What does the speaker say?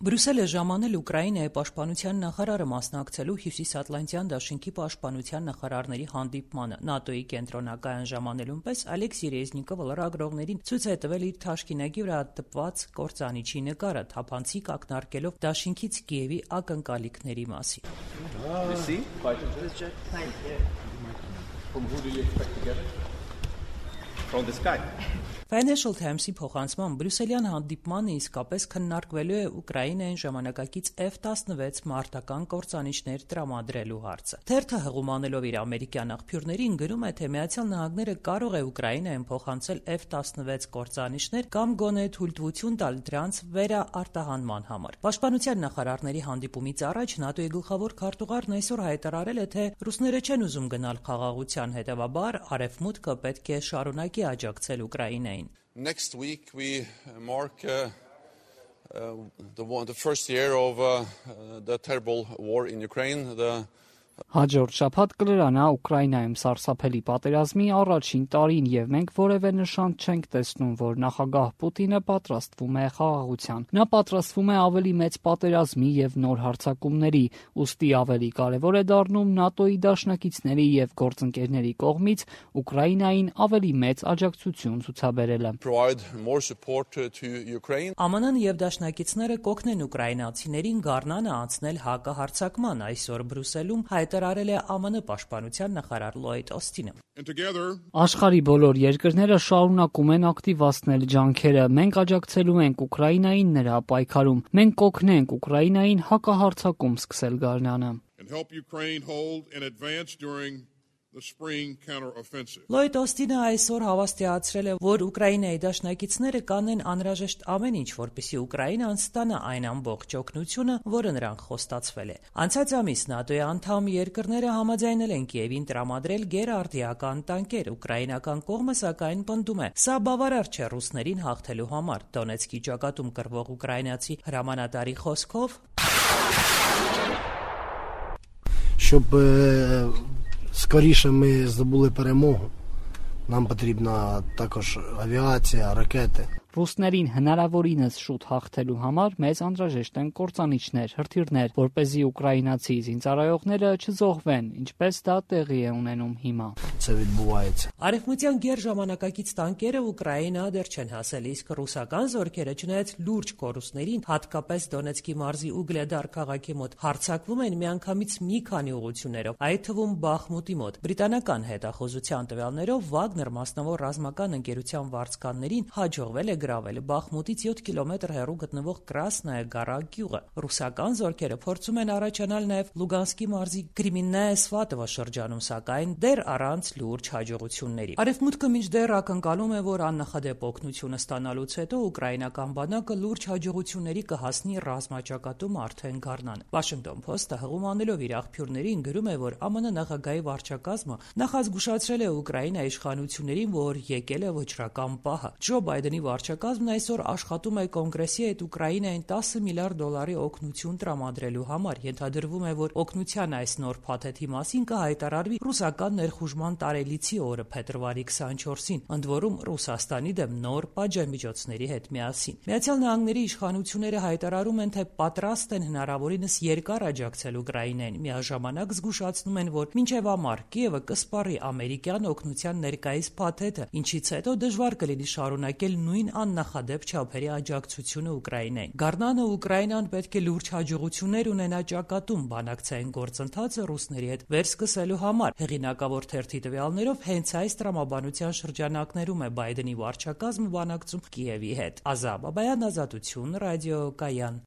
Բրյուսել է ժամանել Ուկրաինայի պաշտպանության նախարարը մասնակցելու Հյուսիսատլանտյան դաշինքի պաշտպանության նախարարների հանդիպմանը։ ՆԱՏՕ-ի կենտրոնակայան ժամանելուն պես Ալեքսի Ռեզնիկովը լրագրողներին ցույց է տվել իր թաշկինակի վրա տպված կործանիչի նկարը, թափանցիկ ակնարկելով դաշինքից Կիևի ակնկալիքների մասին։ Financial Times-ի փոխանցման բրյուսելյան հանդիպմանը իսկապես քննարկվելու է Ուկրաինային ժամանակակից F-16 մարտական կործանիչներ տրամադրելու հարցը։ Թերթը հղումանելով իր ամերիկյան աղբյուրներին գրում է, թե Միացյալ Նահանգները կարող է Ուկրաինային փոխանցել F-16 կործանիչներ կամ գոնե թույլտվություն տալ դրանց վերաարտահանման համար։ Պաշտպանության նախարարների հանդիպումից առաջ ՆԱՏՕ-ի գլխավոր քարտուղարն այսօր հայտարարել է, թե ռուսները չեն ուզում գնալ խաղաղության, հետևաբար Արևմուտքը պետք է շարունակի աջակցել Ուկրաինային։ Next week we mark the first year of the terrible war in Ukraine. Հաջորդ շաբաթ կլրանա Ուկրաինայում սարսափելի պատերազմի առաջին տարին եւ մենք որևէ նշան չենք տեսնում, որ նախագահ Պուտինը պատրաստվում է խաղաղության։ Նա պատրաստվում է ավելի մեծ պատերազմի եւ նոր հարձակումների, ուստի ավելի կարեւոր է դառնում ՆԱՏՕ-ի դաշնակիցների եւ գործընկերների կողմից Ուկրաինային ավելի մեծ աջակցություն ցուցաբերելը։ ԱՄՆ-ն եւ դաշնակիցները կօգնեն ուկրաինացիներին գարնանը անցնել հակահարձակման։ Այսօր Բրյուսելում հայտարարել է ԱՄՆ պաշտպանության նախարար Լոյդ Օսթինը։ Աշխարհի բոլոր երկրները շարունակում են ակտիվացնել ջանքերը։ Մենք աջակցելու ենք Ուկրաինային նրա պայքարում։ Մենք կօգնենք Ուկրաինային հակահարձակում սկսել գարնանը։ Լոյդ Օսթինը այսօր հավաստիացրել է, որ Ուկրաինայի դաշնակիցները կանեն անհրաժեշտ ամեն ինչ, որպեսզի Ուկրաինան ստանա այն ամբողջ օգնությունը, որը նրան խոստացվել է։ Անցած ամիս ՆԱՏՕ-ի անդամ երկրները համաձայնել են Կիևին տրամադրել գերարդիական տանկեր։ Ուկրաինական կողմը սակայն պնդում է, սա բավարար չէ ռուսներին հաղթելու համար։ Դոնեցկի ճակատում կռվող ուկրաինացի հրամանատարի խոսքով Скоріше ми здобули перемогу. Нам потрібна також авіація, ракети. Ռուսներին հնարավորինս շուտ հաղթելու համար մեզ անհրաժեշտ են կործանիչներ, հրթիռներ, որպեսզի ուկրաինացի զինծառայողները չզոհվեն, ինչպես դա տեղի է ունենում հիմա։ Արևմտյան գերժամանակակից տանկերը Ուկրաինա դեռ չեն հասել, իսկ ռուսական զորքերը, չնայած լուրջ կորուստներին, հատկապես Դոնեցկի մարզի Ուգլեդար քաղաքի մոտ, հարձակվում են միանգամից մի քանի ուղղություններով, այդ թվում Բախմուտի մոտ։ Բրիտանական հետախուզության տվյալներով Վագներ մասնավոր ռազմական ընկերության վարձկաններին հաջողվել է գրավել Բախմուտից 7 կիլոմետր հեռու գտնվող Կրասնայա Գարա գյուղը։ Ռուսական զորքերը փորձում են առաջանալ նաև Լուգանսկի մարզի Կրեմիննայե Սվատովա շրջանում, սակայն դեռ առանց լուրջ հաջողությունների։ Արևմուտքը մինչդեռ ակնկալում է, որ աննախադեպ օգնությունը ստանալուց հետո ուկրաինական բանակը լուրջ հաջողությունների կհասնի ռազմաճակատում արդեն գարնանը։ Washington Post-ը հղումանելով իր աղբյուրներին գրում է, որ ԱՄՆ նախագահի վարչակազմը նախազգուշացրել է Ուկրաինայի իշխանություններին, որ եկել է վճռական պահը։ Ջո Բայդենի վարչակազմն այսօր աշխատում է Կոնգրեսի հետ Ուկրաինային $10 միլիարդ օգնություն տրամադրելու համար։ Ենթադրվում է, որ օգնության այս նոր փաթեթի մասին կհայտարարվի ռուսական ներխուժման տարելիցի օրը փետրվարի 24-ին, ընդ որում Ռուսաստանի դեմ նոր պատժամիջոցների հետ միասին։ Միացյալ Նահանգների իշխանությունները հայտարարում են, թե պատրաստ են հնարավորինս երկար աջակցել Ուկրաինային, միաժամանակ զգուշացնում են, որ մինչև ամառ Կիևը կսպառի ամերիկյան օգնության ներկայիս փաթեթը, ինչից հետո դժվար կլինի շարունակել նույն աննախադեպ չափերի աջակցությունը Ուկրաինային։ Գարնանը Ուկրաինան պետք է լուրջ հաջողություններ ունենա ճակատում բանակցային գործընթացը ռուսների հետ վերսկսելու համար։ Հեղինակավոր թերթի տվյալներով հենց այս տրամաբանության շրջանակներում է Բայդենի վարչակազմը բանակցում Կիևի հետ։ Ազա Բաբայան, Ազատություն, ռադիո Կայան։